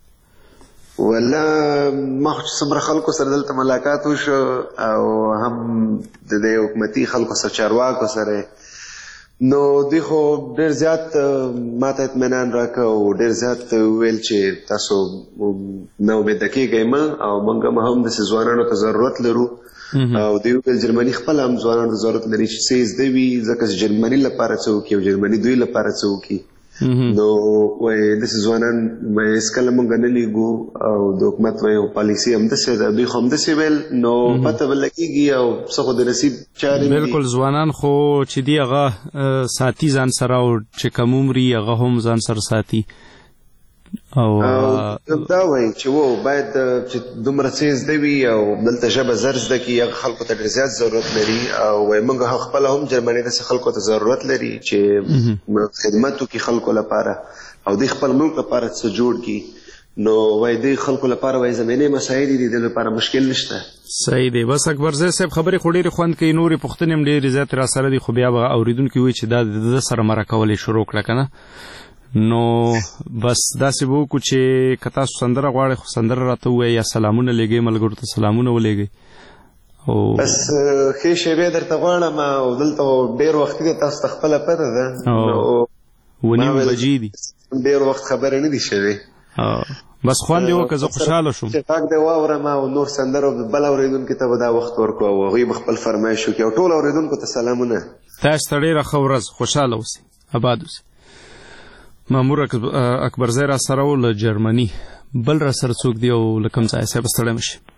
والله ما خو چې څومره خلکو سره دلته ملاقات وشو او هم د دې حکومتي خلکو سره چارواکو سره نو دوی خو ډېر زیات ما ته اطمینان راکړه او ډېر زیات ویل چې تاسو نه امیده کېږئ مه او موږ هم داسې ځوانانو ته ضرورت لرو او دوی ویل جرمني خپله هم ځوانانو ته ضرورت لري چې څه زده وي ځکه چې جرمني لپاره څه وکړي او جرمني دوی لپاره څه وکړي نو وایي داسې ځوانان هېڅکله موږ نه لیږو او د حکومت وایي پالیسي همداسې ده دوی خو همداسې ویل نو پته به لګېږي او څه خو د نصیب چارې بلکل ځوانان خو چې دي هغه ساتي ځان سره او چې کم عمري هغه هم ځان سره ساتي او دا وایي چې باید چې دومره څه زده وي او دلته ژبه زر زده کړي هغه خلکو ته ډېر زیات ضرورت لري او وایي موږ خپله هم جرمني داسې خلکو ته ضرورت لري چې خدمت وکړي خلکو لپاره او دوی خپل ملک لپاره څه جوړ کړي نو وایي دوی خلکو لپاره وایي زمینې مسایل دي د لپاره مشکل نشته صحیح دی بس اکبرزی صاحب خبرې خو ډېرې خوند کوي نورې پوښتنې هم ډېرې زیاتې را سره دي خو بیا به اورېدونکي وایي چې دا د ده سره مرکه ولې شروع کړه که نه نو بس داسې به وکړو چې که تاسو سندره غواړئ خو سندره راته ووایئ یا سلامونه لیږئ ملګرو ته سلامونه ولېږئ بس ښې شیبې درته غواړم او دلته ډېر وختي دی تاسو ته خپله پته ده اوه نیم بجې دي ډېر وخت خبرې نه دي شوې بس خوند یې وکړه زه خوشحاله شوم چې غږ دې واورم او نور سندرو بل اورېدونکي ته به دا وخت ورکړو او هغوی به خپل فرمایش وکړي او ټول اورېدونکو ته سلامونه تاسو ته ډېره ښه ورځ خوشحاله اوسئ آباد اوسئ مامور اکبرزی را سره و له جرمني بل را سره څوک دی او له کوم ځایه صاحب ستړی مه شي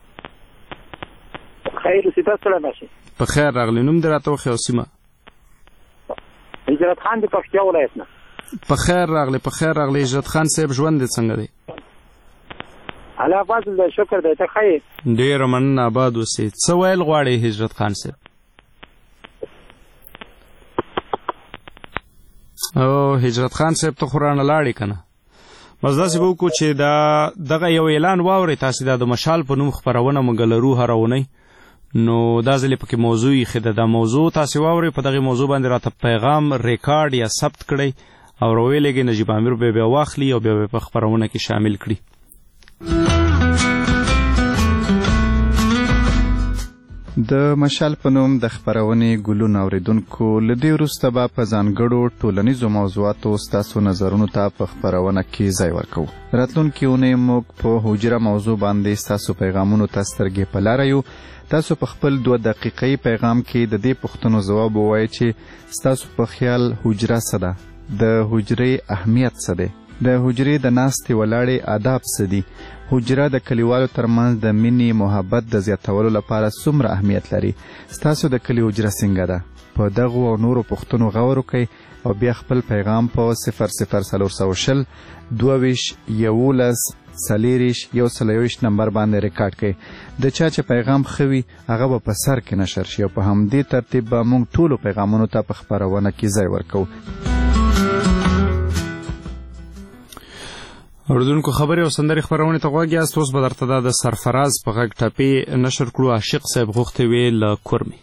خیر اوسئ تاسو ستړی مه شئ په خیر راغلی نوم دې راته وښیه او سیمه هجرت خان د پکتیا ولایت نه په خیر راغلی په خیر راغلی هجرت خان صاحب ژوند دې څنګه دی الله فضل دی شکر دی ته ښه یې ډېره مننه آباد اوسئ څه ویل غواړئ هجرت خان صاحب او هجرت خان صاحب ته خو رانه لاړې که نه بس داسې به وکړو چې دغه یو اعلان واورئ تاسې دا د مشال په نوم خپرونه موږ لرو هره اونۍ نو دا ځلې پکې موضوع ایښې ده دا موضوع تاسې واورئ په دغې موضوع باندې راته پیغام ریکارډ یا ثبت کړئ او راویلېږئ نجیب امیر بیا واخلي او بیا په خپرونه کې شامل کړي د مشال په نوم د خپرونې ګلونه اوریدونکو له دې وروسته به په ځانګړو ټولنیزو موضوعاتو ستاسو نظرونو ته په خپرونه کې ځای ورکوو راتلونکې اونۍ موږ په حجره موضوع باندې ستاسو پیغامونو ته سترګې په لاره یو تاسو په خپل 2 دقیقې پیغام کې د دې پوښتنو ځواب ووایئ چې ستاسو په خیال حجره څه ده د حجرې اهمیت څه دی د حجرې د ناستې ولاړې آداب څه دي حجره د کلیوالو ترمنځ د مینې محبت د زیاتولو لپاره څومره اهمیت لري ستاسو د کلي حجره څنګه ده په دغو او نورو پوښتنو غور وکړئ او بیا خپل پیغام په 00420 22 11 40 نمبر باندې ریکارډ کړئ د چا چې پیغام ښه وي هغه به په سر کې نشر شي او په همدې ترتیب به موږ ټولو پیغامونو ته په خپرونه کې ځای ورکوو اوریدونکو خبرې او سندرې خپرونې ته غوږ یاست اوس به درته دا د سرفراز په غږ ټپې نشر کړو عاشق صاحب غوښتې وې له کورمې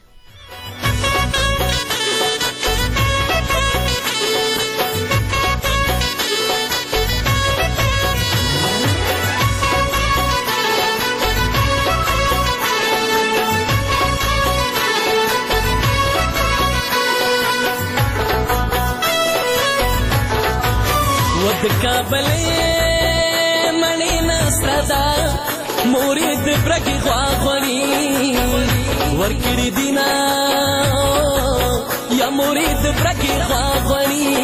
ود کابل مورید برګي غواغوري ورکړي دینا یا مورید برګي غواغوري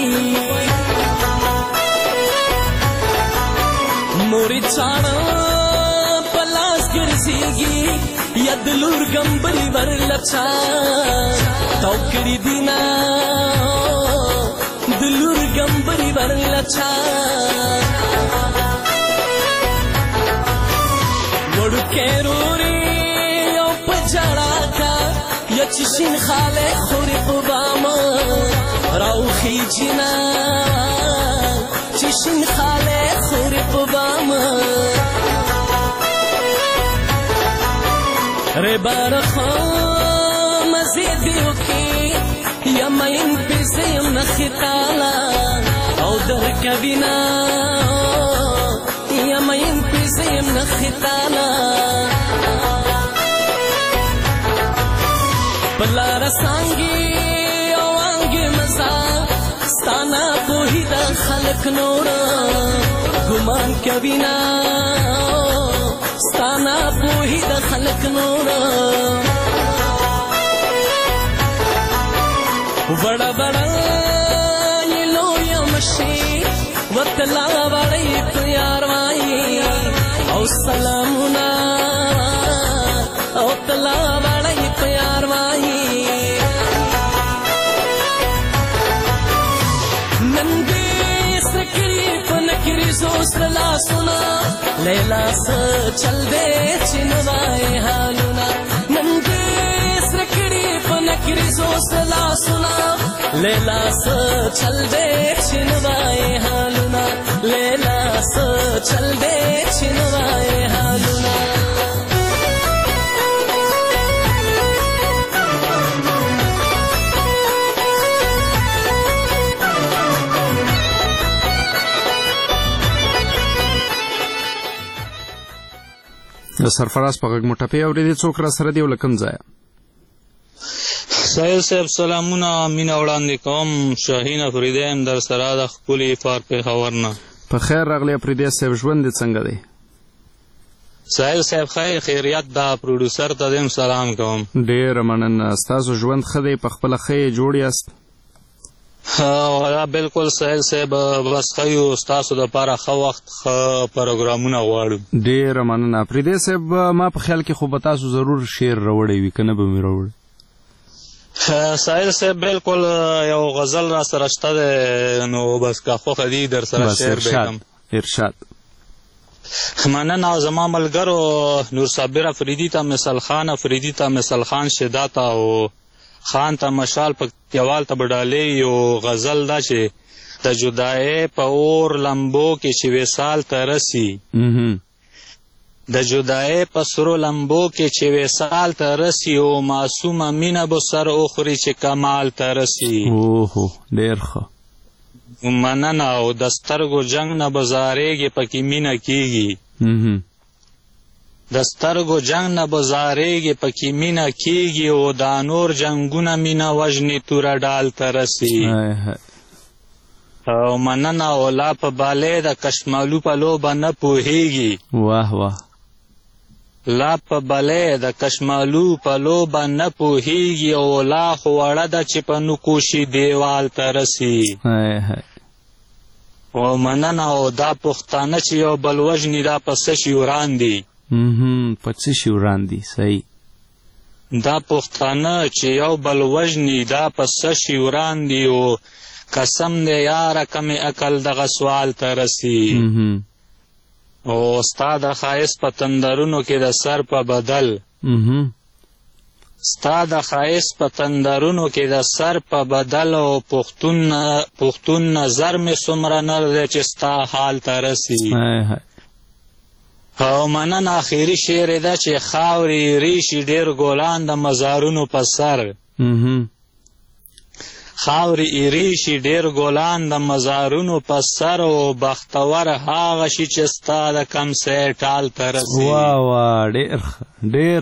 مورید چاړه پلاس ګرځيږي یا دلور ګمبري ورلچا توکړي دینا دلور ګمبري ورلچا وړو کېروري او پجړا کا یا چشین خاله خوري په بام راوخي جنا چشین خاله خوري په بام ره بارخه مزيدو کی یا مین پسیم نخطالا او در کبینا یا مین پسیم نخطالا بلا رسانگی او آنگی مزا ستانا پوہی دا خلق نورا گمان کبینا ستانا پوہی دا خلق نورا بڑا بڑا یہ لو یا مشی وطلا بڑی پیار وائی او سلامنا او تلا بڑی پیار وائی نندی سکری پنکری زوسلا سنا لیلا سا چل دے چنوائے حالنا نندی سکری پنکری زوسلا سنا لیلا سا چل دے چنوائے حالنا لیلا سا چل دے چنوائے حالنا د سرفراز په غږ مټپې اورېدې څوک را سره دی او له کوم ځایه سایل صاحب سلامونه مینه وړاندې کوم شاهین افریدی یم در سره د ښکلي پارک پېښور نه په خیر راغلی افریدی صاحب ژوند دې څنګه دی سایل صاحب خیریت دا پروډوسر ته دیم سلام کوم ډېره مننه ستاسو ژوند ښه دی په خپله ښه یې جوړ یاست بالکل سایل صاحب بس ښه یو ستاسو دپاره ښه وخت ښه پروګرامونه غواړو ډېره مننه افریدی صاحب ما په خیال کې خو به تاسو ضرور شعر راوړی وي که نه به مې راوړی سایل صاحب بالکل یو غزل را سره شته دی نو بس که خوښه دي در سره شعر بیږم ارشاد مننه او زما ملګرو نور صابر افریدي ته مثل خان افریدي ته مثل خان شدا ته او خان ته مشال پکتیوال ته بډالې یو غزل دا چې د جدایۍ په اور لمبو کې چې وصال ته رسي د جدایۍ په سرو لمبو کې چې وصال ته رسي او معصومه مینه به سر اخوري چې کمال ته رسي اوهو ډېر ښه مننه او د سترګو جنګ نه به زارېږي پکې مینه کېږي د سترګو جنګ نه به زارېږي پکې مینه کېږي او دا نور جنګونه مینه وژنې توره ډال ته رسي او مننه او لا په بالې د کشمالو په لوبه نه پوهېږي واه واه لا په بلې د کشمالو په لوبه نه پوهېږي او لا خو وړه ده چې په نقوشي دیوال ته رسي او مننه او دا پښتانه چې یو بل وژني دا په څه شي وران دي په څه شي وران دي صحیح دا پښتانه چې یو بل وژني دا په څه شي وران دي او قسم دی یاره کمې عقل دغه سوال ته رسي او ستا د ښایست په تندرونو کې د سر په بدل ستا د ښایست په تندرونو کې د سر په بدل او پښتون نظر مې څومره نر دی چې ستا حال ته رسي او مننه آخري شعر یې ده چې خاورې ریشي ډېر ګلان د مزارونو په سر خاورې ایریشي ډېر ګلان د مزارونو په سر او بختور هغه شي چې ستا د کمسۍ ټال ته رسي واه ډېر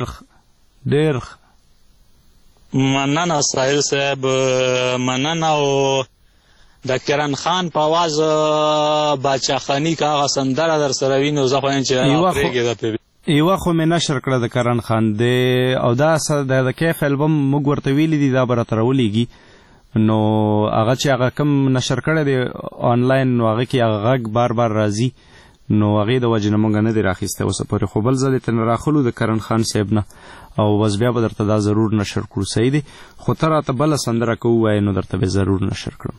مننه ساحل صاحب مننه او د کرن خان په آواز باچا خاني که هغه سندره در سره وي نو زه خو یم چې یوه خو مې نشر کړه د کرن خان او دا د کیف البم موږ ورته ویلي دي دا به راته راولېږي نو هغه چې هغه کم نشر کړی دی آنلاین نو هغه کې هغه غږ بار بار راځي نو هغې د وجې نه موږ نه دی راخیستی اوسه پورې خو بل ځل یې ترې راخلو د کرن خان صاحب نه او بس بیا به درته دا ضرور نشر کړو صحیح دی خو ته راته بله سندره که ووایې نو درته به ضرور نشر کړم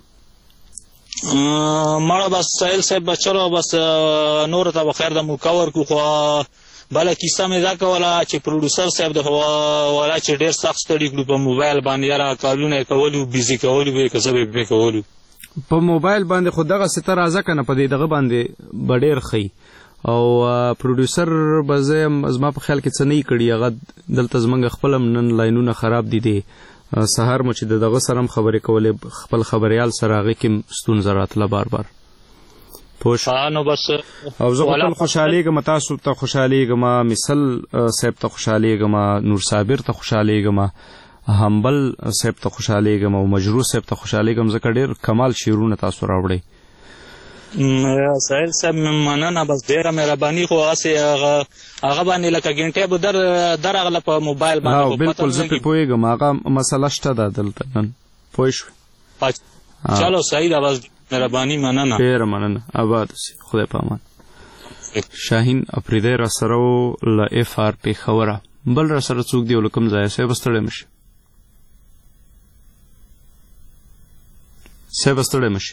مړه بس سهیل صاحب به چلو بس نورو ته به خیر د موقع ورکړو خو بله کیسه مې دا کوله چې پروډوسر صاحب د والا چې ډېر سخت ستړي کړو په موبایل باندې یاره کالونه یې کولو بیزي کولو به یې که څه به پرې کولو په موبایل باندې خو دغسې ته راځه که نه په دې دغه باندې به ډېر ښي او پروډوسر به زه زما په خیال کې څه نه یې کړي هغه دلته زموږ خپل هم نن لاینونه خراب دي دی سهار مو چې د دغه سره هم خبرې کولې خپل خبریال سره هغې کې ستونزه راتله بار بار پوش نو بس او زه خپل خوشحالیږم تاسو ته خوشحالیږم مثل صاحب ته خوشحالیږم نور صابر ته خوشحالیږم همبل صاحب ته خوشحالیږم او مجروح صاحب ته خوشحالیږم ځکه ډېر کمال شعرونه تاسو راوړئ سهیل صاحب مننه بس ډېره مهرباني خو هسې هغه باندې لکه ګنټې به درغله په موبایل باندې بلکل زه پرې پوهېږم هغه مسله شته ده دلته نن پوه شوې چلو صحیح ده بس مهرباني مننه ډېره مننه آباد اوسې خدای په امان شاهین اپریدی را سره و له اف آر پېښوره بل را سره څوک دی او له کوم ځایه صاحب ستړی مه شي صاحب ستړی مه شي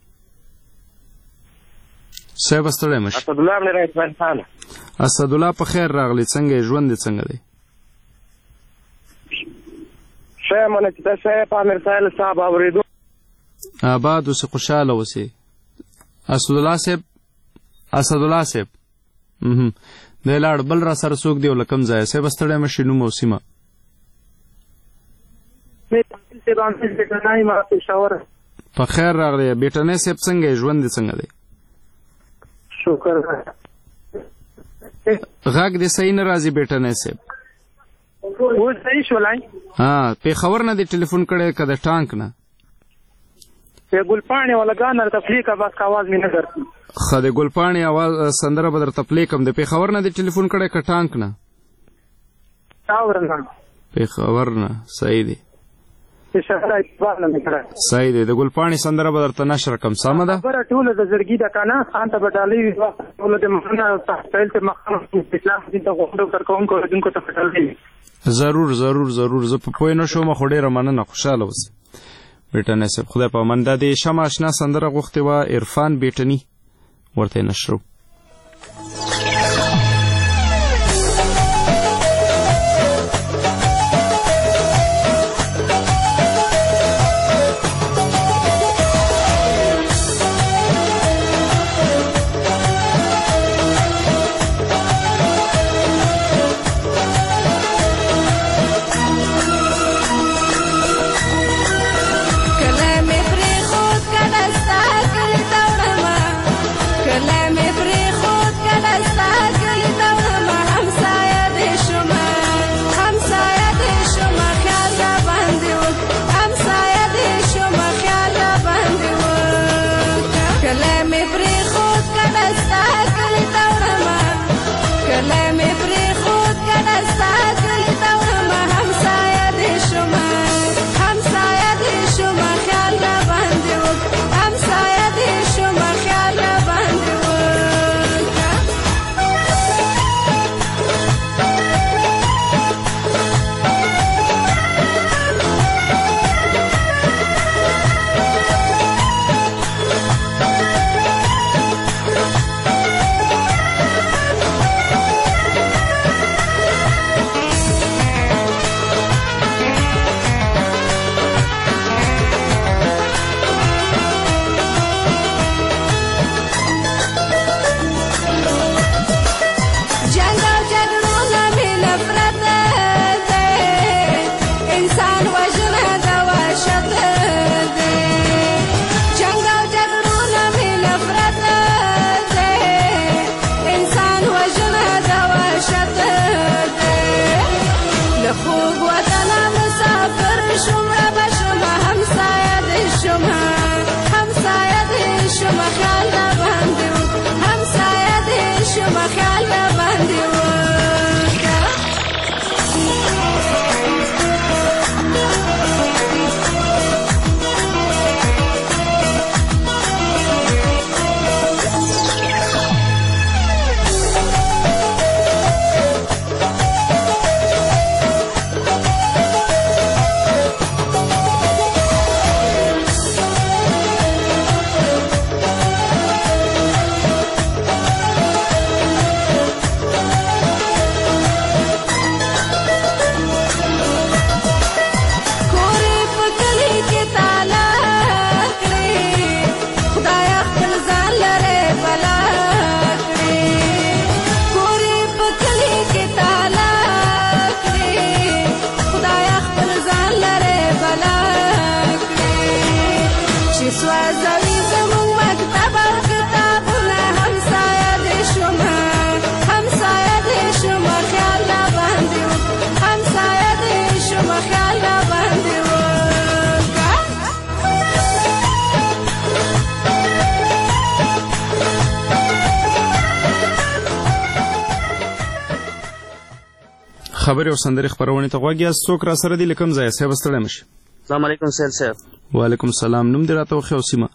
صاحب ستړی مه شي اسدالله بن اسماعیل خان اسدالله په خیر راغلی څنګه یې ژوند دې څنګه دی ښه یم منه چې تاسو یې په امیر صاحب صاحب اورېدو آباد اوسې خوشحاله اوسې اسدالله صاحب دی لاړ بل را سره څوک دی او له کوم ځایه صاحب ستړی مه شي نوم او سیمه په خیر راغلی بیټنۍ صاحب څنګه یې ژوند دې څنګه دی شکر غږ دې صحیح نه راځي بیټنۍ صاحب اوس صحیح شولای پېښور نه دې ټلیفون کړی که د ټانک نه ګلپاڼې والا ګان درته پلی که بس آواز مې نه درځي ښه د ګلپاڼې اواز سندره به درته پلی کړم د پېښور نه دې ټلیفون کړی که ټانک نه پېښور نه صحیح دی صحیح دی د ګلپاڼې سندره به درته نشر کړم سمه ده خبره ټوله د زړګي ده که نه خان ته به ډالۍ وي ټوله د مخونه سهیل ته مخامخ اسلام دین ته غوښتنه ورکوونکو اورېدونکو ته به ډالۍ وي ضرور زه په پوه نه شوم خو ډېره مننه خوشحاله اوسئ بیټنۍ صاحب خدای په امان دا د شمع اشنا سندره غوښتې وه عرفان بیټني ورته یې نشرو me خبرې او سندرې خپرونې ته غوږ یاست. څوک را سره دي له کوم ځایه؟ صاحب ستړی مه شي. السلام علیکم سهیل صاحب. وعلیکم السلام. نوم دې راته وښیه او سیمه؟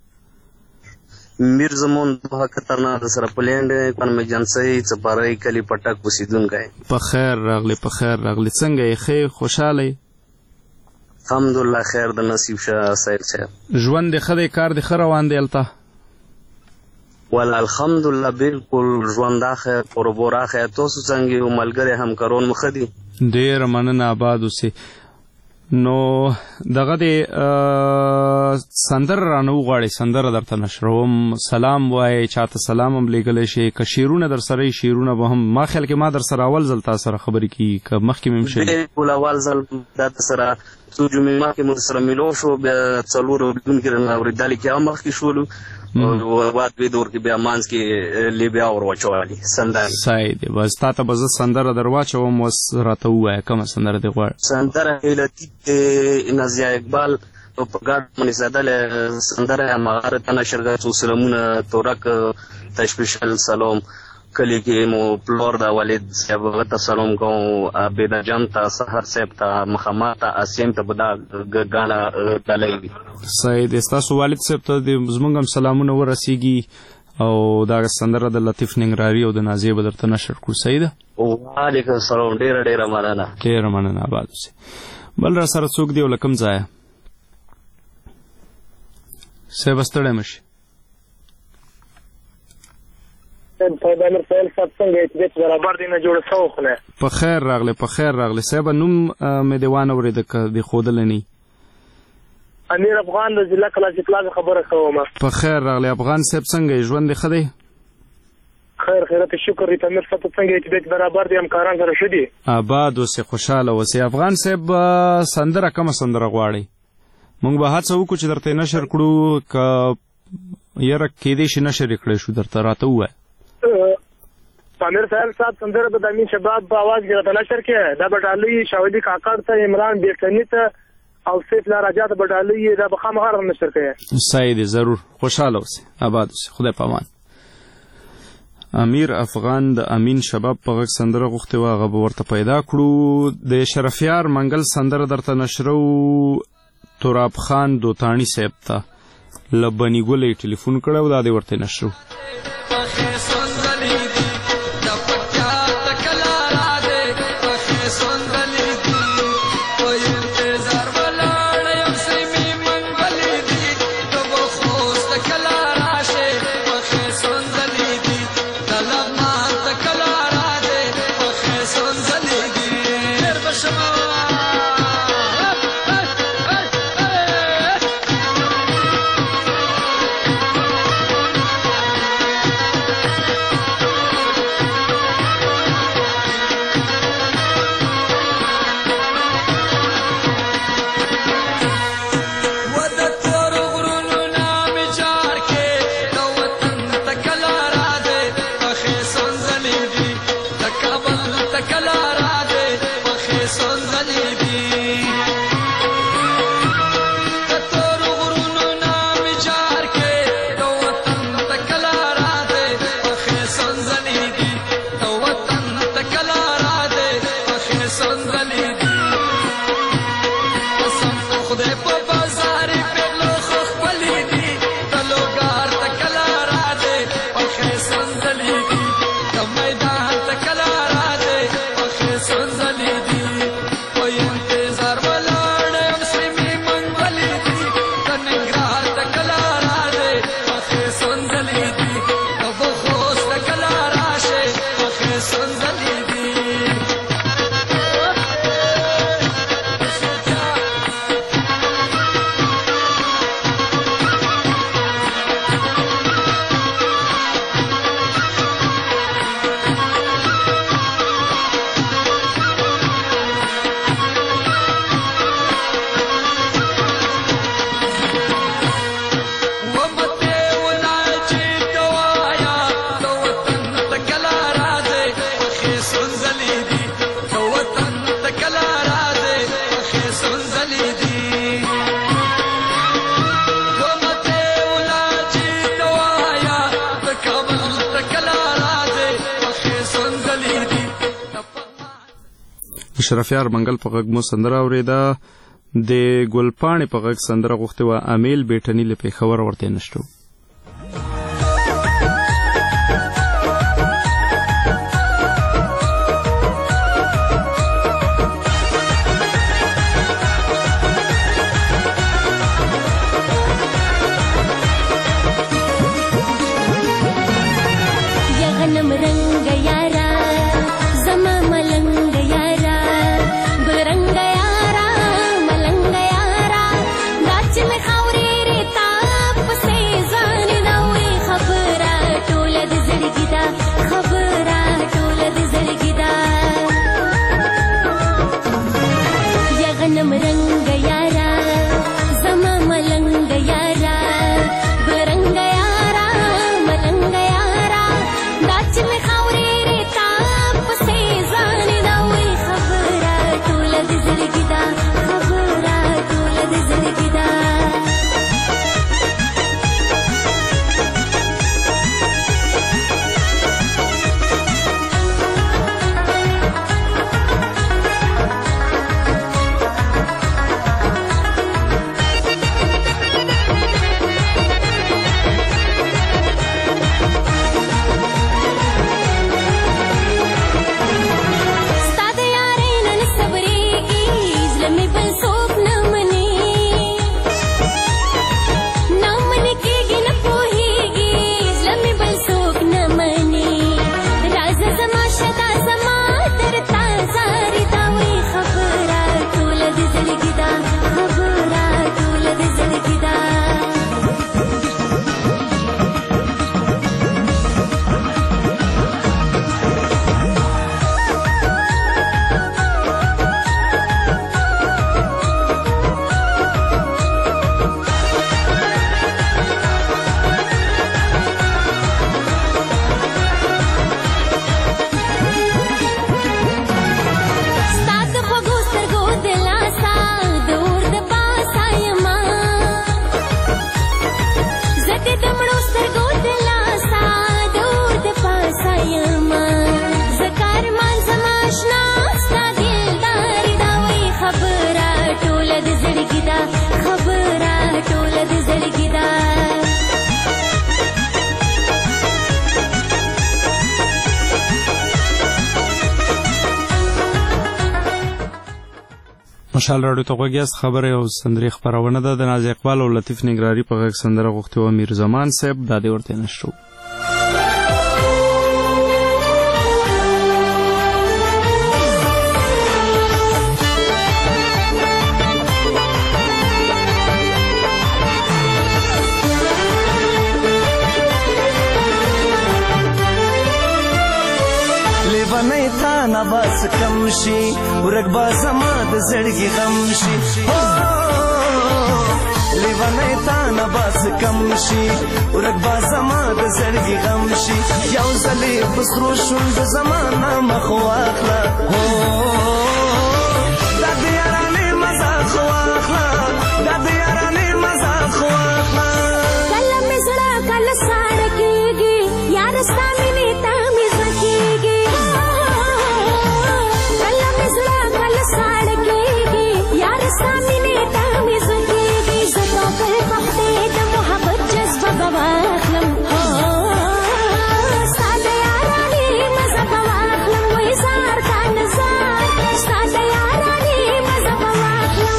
میر زمون دوه کترنا د سره پلینډ کوم ایجنسی چپارای کلی پټک اوسیدونکی. په خیر راغلی په خیر راغلی. څنګه یې؟ ښه خوشحاله یې؟ الحمدلله خیر د نصیب شه سهیل صاحب. ژوند دې ښه دی؟ کار دې ښه روان دی هلته؟ ول الحمدلله بالکل ژوند اخر پروبور اخر. تاسو څنګه یو ملګری همکارون مخ دي؟ ډېره مننه آباد اوسې. نو دغه دې سندره رانه وغواړئ، سندره درته نشروم. سلام وایئ، چاته سلام هم لیږلی شي. که شعرونه در سره شعرونه به هم ما خیال کې ما در سره اول ځل تا سره خبرې کېږي، که مخکې مې هم شوي؟ بالکل اول ځل دا سره څو جمعې مخکې مو سره میلو شو، بیا څلور اورېدونکي رانه اورېدلي کې هم مخکې شولو واد دوی دور کې بیا مانځ کې بیا ور واچولي سندره. صحیح دی. بس تا ته به زه سندره در واچوم، اوس راته ووایه کومه سندره دې غواړې؟ سندره هیلتي نازیه اقبال په ګډ باندې زدلې سندره هماغه ته نشرګه څو سلامونه تورک تشپیشل سلام کلی کې مو پلور دا والد صاحب ته سلام کوم، عبیده جان ته، سحر صاحب ته، مخامات ته، اسیم ته به دا ګاڼه ډالۍ وي. صحیح دی. ستاسو والد صاحب ته زموږ هم سلامونه ورسیږي او دا سندره د لطیف ننګراري او د نازیې به درته نشر کړو. صحیح ده؟ وعلیکم السلام. ډېره مننه. ډېره مننه. آباد اوسې. بل را سره څوک دی او له کوم ځایه؟ صاحب ستړی مه شي. په خیر راغلی په خیر راغلی. صاحب نوم مې دې وانه اورېده که دې ښودلی نه؟ امیر افغان د ضلع کلاسي پلازه خبره کوم. په خیر راغلی افغان صاحب. څنګه یې؟ ژوند دې ښه دی؟ خیر خیرت شکر دی. امیر صاحب څنګه یې؟ طبیعت برابر دی؟ همکاران سره ښه دي؟ آباد اوسې، خوشحاله اوسې. افغان صاحب سندره کومه سندره غواړئ؟ موږ به هڅه وکړو چې درته نشر کړو، که یاره کېدی شي نشر یې کړی شو درته راته ووایه. امیر صاحب سندره به د امین شباب په اواز کې راته نشر کړې. دا به ډالۍ شاودي کاکړ ته، عمران بیټني ته او سیف لاراجا ته به ډالۍ دا به خامخا راته نشر کړې. صحیح دی. ضرور. خوشحاله اوسې، آباد اوسې. خدای په امان. امیر افغان د امین شباب په غږ سندره غوښتې وه، هغه به ورته پیدا کړو. د شرفیار منګل سندره درته نشرو. تراب خان دوتاڼي صاحب ته له بني ګله یې ټلیفون کړی او دا دې ورته نشرو. اشرفیار منګل په غږ مو سندره اورېده. د ګلپاڼې په غږ سندره غوښتې وه امیل بیټني له پېښور ورته نشته. مشال راډیو ته غوږ یاست. خبرې او سندرې خپرونه ده. د ناز اقبال او لطیف نګراري په غږ سندره غوښتې وه میر زمان صاحب، دا دې ورته نشته. لیونی تا نباس کم شي ورک با زما د زړګي غم شي. لیونی تا نباس کم شي ورک با زما د زړګي غم شي. یو ځلې بسرو شونډو زمانه مخ واخله، دا د یارانې مزاح واخله، دا د یارانې مزاح واخله. کله مې زړه کله ساړه کېږي، یار ستا مینې ته مې زړه کېږي. کله مې زړه کله ساړه کېږي، یار ستا مینې ته مې زړه کېږي. زه توکل په خدای د محبت جذبه به واخلم، ستا د یارانې مزه به واخلم. وایي زار تا نزار، ستا د یارانې مزه به واخلم.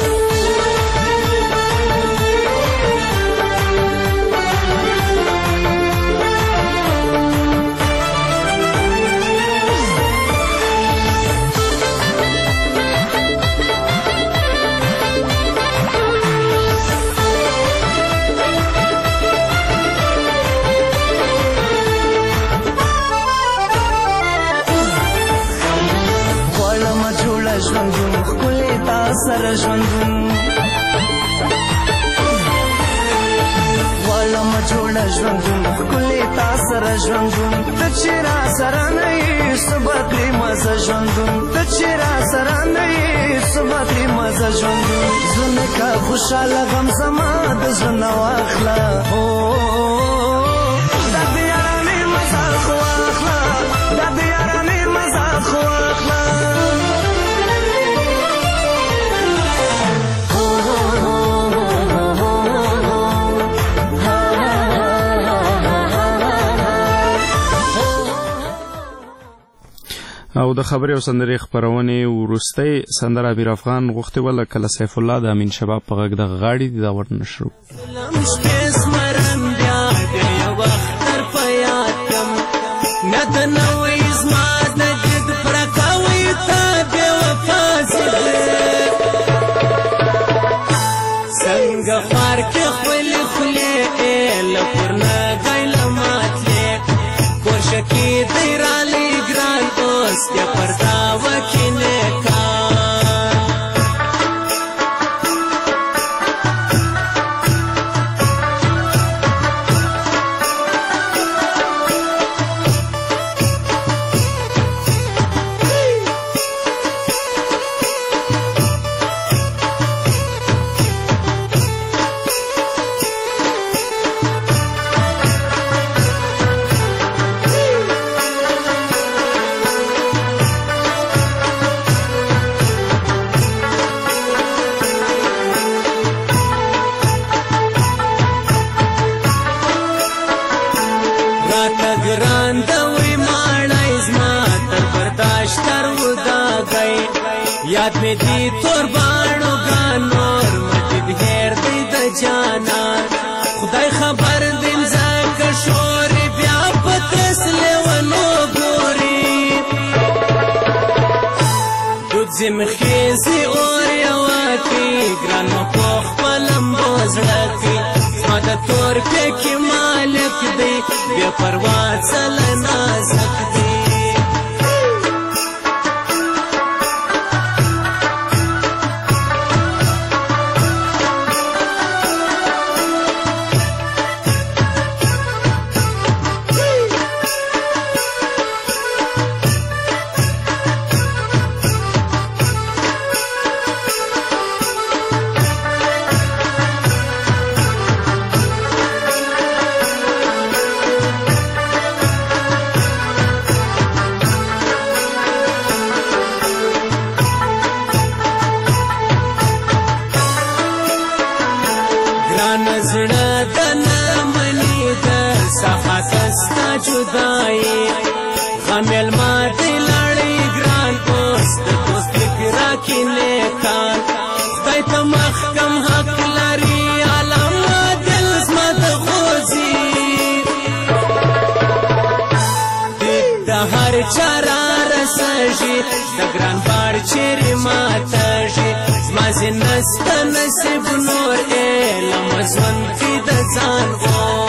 ژوندون ښکلې تا سره ژوندون غواړم جوړه ژوندون ښکلې تا سره ژوندون. ته چې را سره نه یې څه به کړې مزه ژوندون، ته چې را سره نه یې څه به کړې مزه ژوندون. زه مې که خوشحاله غم زما د زړه نه واخله، دا د یارانې مزاح واخله، دا د یارانې مزاح واخله. او د خبرې او سندرې خپرونې وروستۍ سندره امیر افغان غوښتې وه لکه له سیف الله د امین شباب په غږ دغه غاړې دي دا ورنشرو څنګه خوار کې خپلې خولې له پورنه غیله ماتلې کورشه کې دی رالی ګران اوس بیا پردا وکې یاد می دی تور باڼو ګانور مټې د هیر دی د جانان خدای خبر دیم زکه شورې بیا په تسلې ونو ګوري دود زمخیزي اور یواکي ګرانو په خپلم بوزړکي زما د تور پکې مالک دی بیا پروا څل نازک دی غمیل ما دی لړی ګران اوس د دوست فکر کې نیکان خدای ته محکم حق لري عالم دل زما د خوځي د هر چاره رسېږي د ګران بار چیرې ماتېږي زما زنسته نصیب نور علم ژوند کې د ځان